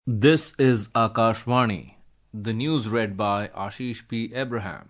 This is Akashvani. The news read by Ashish P. Abraham.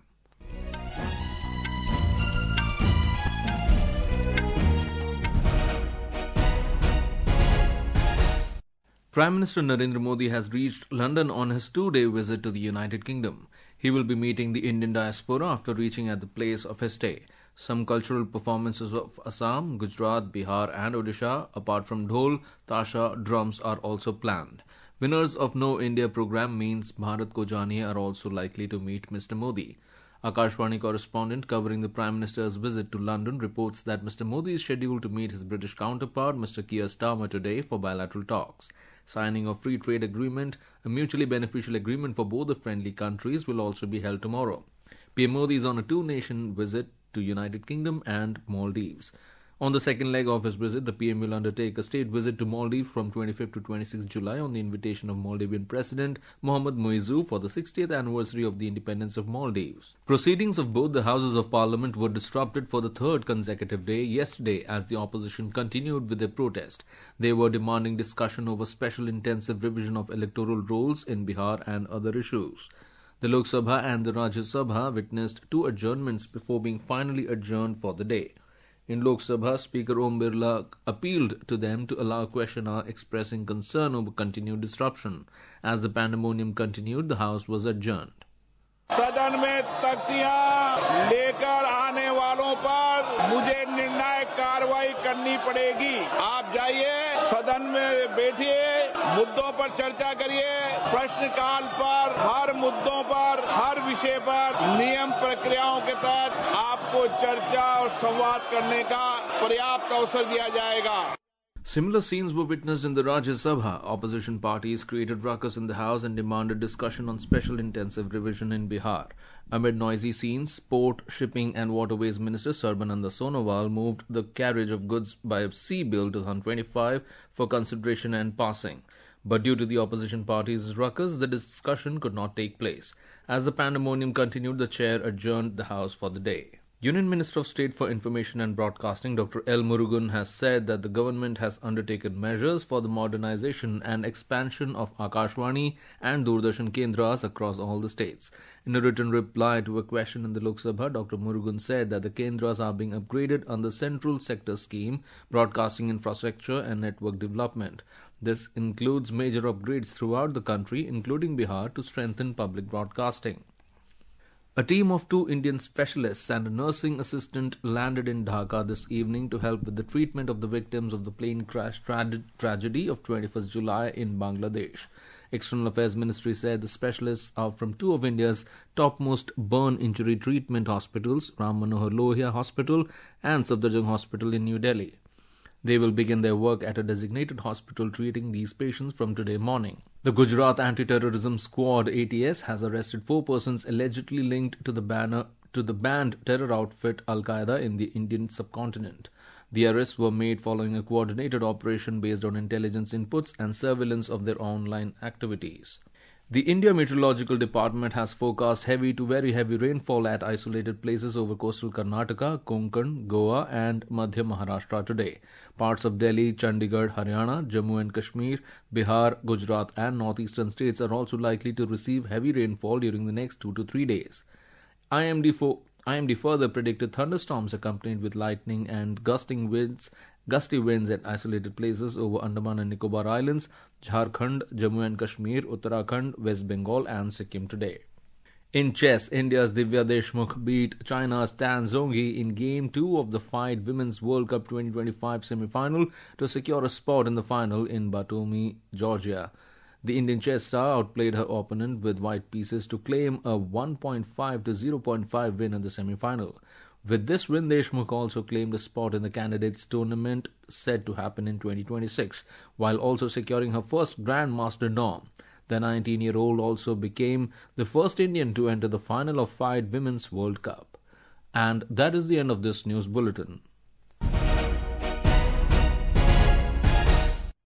Prime Minister Narendra Modi has reached London on his two-day visit to the United Kingdom. He will be meeting the Indian diaspora after reaching at the place of his stay. Some cultural performances of Assam, Gujarat, Bihar and Odisha, apart from dhol, tasha, drums are also planned. Winners of No India program means Bharat Ko Janiye are also likely to meet Mr. Modi. Akashvani correspondent covering the Prime Minister's visit to London reports that Mr. Modi is scheduled to meet his British counterpart, Mr. Keir Starmer, today for bilateral talks. Signing of free trade agreement, a mutually beneficial agreement for both the friendly countries, will also be held tomorrow. PM Modi is on a two-nation visit to United Kingdom and Maldives. On the second leg of his visit, the PM will undertake a state visit to Maldives from 25th to 26th July on the invitation of Maldivian President Mohamed Muizzu for the 60th anniversary of the independence of Maldives. Proceedings of both the Houses of Parliament were disrupted for the third consecutive day yesterday as the opposition continued with their protest. They were demanding discussion over special intensive revision of electoral rolls in Bihar and other issues. The Lok Sabha and the Rajya Sabha witnessed two adjournments before being finally adjourned for the day. In Lok Sabha, Speaker Om Birla appealed to them to allow question hour, expressing concern over continued disruption. As the pandemonium continued, the House was adjourned. सदन में तख्तियां लेकर आने वालों पर मुझे निर्णायक कार्रवाई करनी पड़ेगी। आप जाइए, सदन में बैठिए, मुद्दों पर चर्चा करिए। प्रश्नकाल पर हर मुद्दों पर, हर विषय पर नियम प्रक्रियाओं के तहत आपको चर्चा और संवाद करने का पर्याप्त अवसर दिया जाएगा। Similar scenes were witnessed in the Rajya Sabha. Opposition parties created ruckus in the House and demanded discussion on special intensive revision in Bihar. Amid noisy scenes, Port, Shipping and Waterways Minister Sarbananda Sonowal moved the carriage of goods by sea bill 2025 for consideration and passing. But due to the opposition parties' ruckus, the discussion could not take place. As the pandemonium continued, the chair adjourned the House for the day. Union Minister of State for Information and Broadcasting Dr. L. Murugan has said that the government has undertaken measures for the modernization and expansion of Akashvani and Doordarshan Kendras across all the states. In a written reply to a question in the Lok Sabha, Dr. Murugan said that the Kendras are being upgraded under Central Sector Scheme, Broadcasting Infrastructure and Network Development. This includes major upgrades throughout the country, including Bihar, to strengthen public broadcasting. A team of 2 Indian specialists and a nursing assistant landed in Dhaka this evening to help with the treatment of the victims of the plane crash tragedy of 21st July in Bangladesh. External Affairs Ministry said the specialists are from 2 of India's topmost burn injury treatment hospitals, Ram Manohar Lohia Hospital and Safdarjung Hospital in New Delhi. They will begin their work at a designated hospital treating these patients from today morning. The Gujarat Anti-Terrorism Squad ATS has arrested 4 persons allegedly linked to the banned terror outfit Al-Qaeda in the Indian subcontinent. The arrests were made following a coordinated operation based on intelligence inputs and surveillance of their online activities. The India Meteorological Department has forecast heavy to very heavy rainfall at isolated places over coastal Karnataka, Konkan, Goa and Madhya Maharashtra today. Parts of Delhi, Chandigarh, Haryana, Jammu and Kashmir, Bihar, Gujarat and northeastern states are also likely to receive heavy rainfall during the next 2 to 3 days. IMD further predicted thunderstorms accompanied with lightning and gusty winds at isolated places over Andaman and Nicobar Islands, Jharkhand, Jammu and Kashmir, Uttarakhand, West Bengal and Sikkim today. In chess, India's Divya Deshmukh beat China's Tan Zhongyi in Game 2 of the FIDE Women's World Cup 2025 semi-final to secure a spot in the final in Batumi, Georgia. The Indian chess star outplayed her opponent with white pieces to claim a 1.5 to 0.5 win in the semi-final. With this win, Deshmukh also claimed a spot in the candidates tournament set to happen in 2026, while also securing her first Grandmaster norm. The 19-year-old also became the first Indian to enter the final of FIDE Women's World Cup. And that is the end of this news bulletin.